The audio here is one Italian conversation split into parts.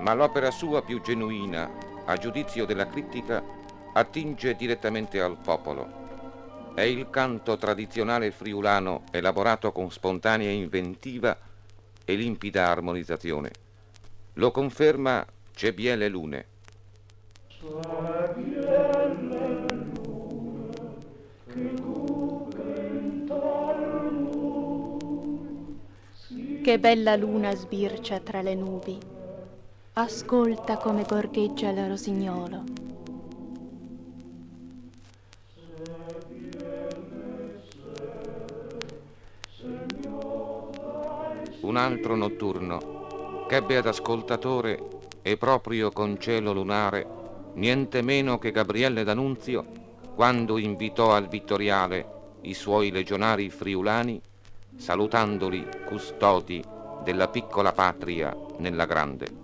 ma l'opera sua più genuina, a giudizio della critica, attinge direttamente al popolo. È il canto tradizionale friulano elaborato con spontanea inventiva e limpida armonizzazione. Lo conferma C'è biele lune. Che bella luna sbircia tra le nubi, ascolta come gorgheggia il rosignolo. Un altro notturno ch'ebbe ad ascoltatore e proprio con cielo lunare niente meno che Gabriele D'Annunzio, quando invitò al Vittoriale i suoi legionari friulani, salutandoli custodi della piccola patria nella grande.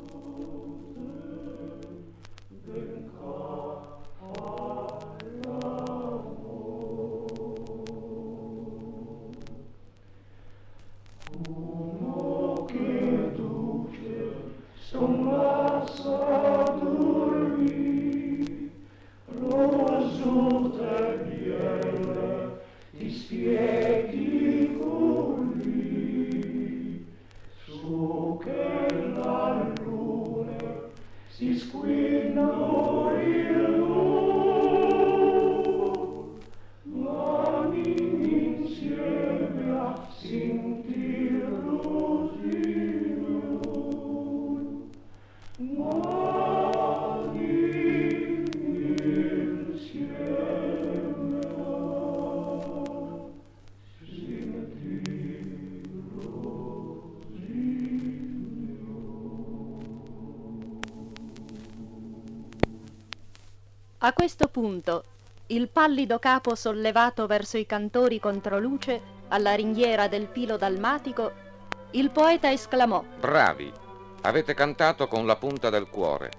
A questo punto, il pallido capo sollevato verso i cantori controluce alla ringhiera del filo dalmatico, il poeta esclamò: Bravi, avete cantato con la punta del cuore.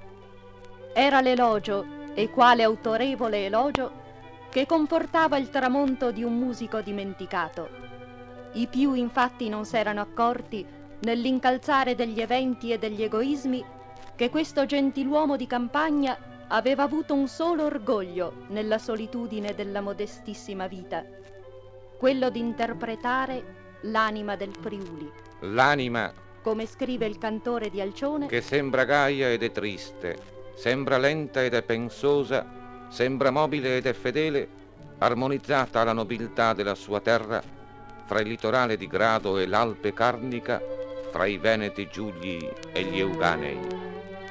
Era l'elogio, e quale autorevole elogio, che confortava il tramonto di un musico dimenticato. I più infatti non s'erano accorti, nell'incalzare degli eventi e degli egoismi, che questo gentiluomo di campagna aveva avuto un solo orgoglio nella solitudine della modestissima vita, quello di interpretare l'anima del Friuli. L'anima, come scrive il cantore di Alcione, che sembra gaia ed è triste, sembra lenta ed è pensosa, sembra mobile ed è fedele, armonizzata alla nobiltà della sua terra, fra il litorale di Grado e l'Alpe Carnica, fra i Veneti Giugli e gli Euganei.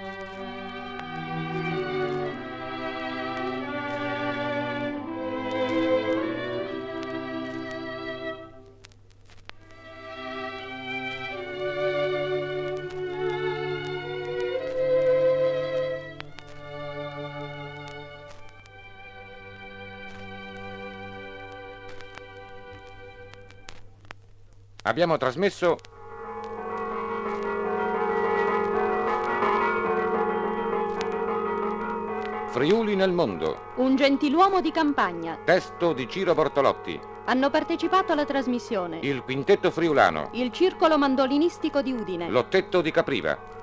Abbiamo trasmesso Friuli nel mondo, un gentiluomo di campagna. Testo di Ciro Bortolotti. Hanno partecipato alla trasmissione Il Quintetto Friulano, il Circolo Mandolinistico di Udine, l'Ottetto di Capriva,